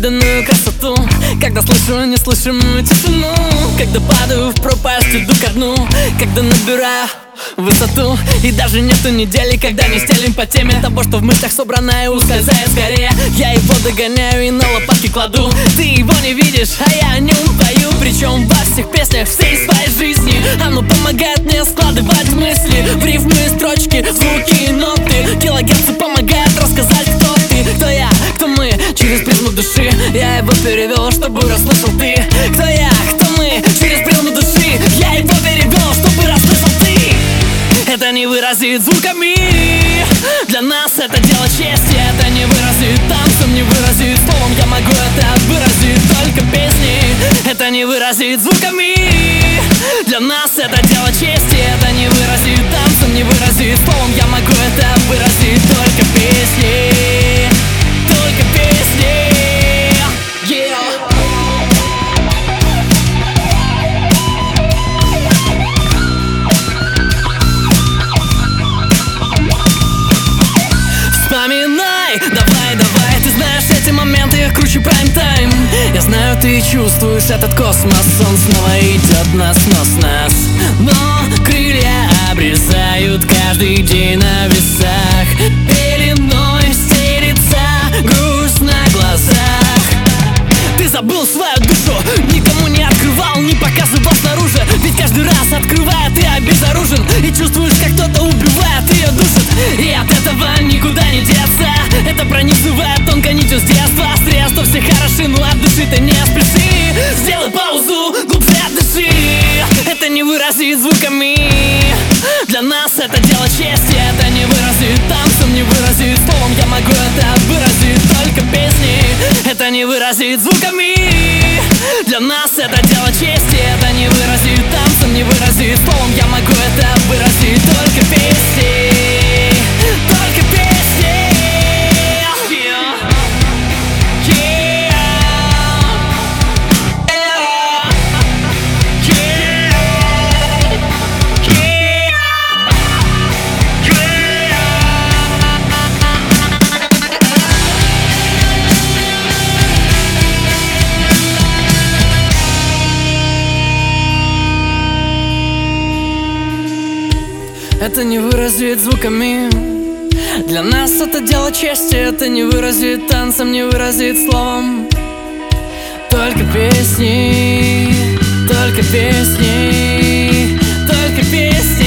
невиданную красоту, когда слышу неслышимую тишину, когда падаю в пропасть, иду ко дну, когда набираю высоту. И даже нету недели, когда не стелим по теме того, что в мыслях собрано и ускользает скорее. Я его догоняю и на лопатки кладу. Ты его не видишь, а я о нем пою. Причем во всех песнях всей своей жизни. Оно помогает мне складывать мысли в рифмы, строчки, звуки и ноты. Килогерцы помогают рассказать, кто ты, кто я, кто мы, через призму души. Я его перевел, чтобы расслышал ты. Кто я, кто мы, через призму души. Я его перевел, чтобы расслышал ты. Это не выразит звуками, для нас это дело чести. Это не выразит танцем, не выразит словом. Я могу это выразить только песней. Это не выразит звуками, для нас это дело чести. Это не выразит танцем, не выразит словом. Я могу это выразить только песней. Только песней, yeah. Вспоминай, давай, давай, ты знаешь эти моменты, их круче прайм-тайм. Я знаю, ты чувствуешь этот космос, он снова идет на снос нас. Но крылья обрезают каждый день на весах. Пеленой стелится грусть на глазах. Ты забыл свою душу, никому не открывал, не показывал снаружи. Ведь каждый раз открывая, ты обезоружен. И чувствуешь, как кто-то убивает, ее душит. И от этого никуда не деться. Это пронизывает тонко нитью с детства. Средства все хороши, но от души ты не спеши. Сделай паузу, глубже отдыши. Это не выразит звуками, для нас это дело чести. Это не выразит танцем, не выразит словом. Я могу это выразить только песней. Это не выразит звуками, для нас это дело чести. Это не выразит танцем, не выразит словом. Я могу это выразить только песней. Только песней, yeah. Yeah. Это не выразит звуками, для нас это дело чести. Это не выразит танцем, не выразит словом. Только песни, только песни, только песни.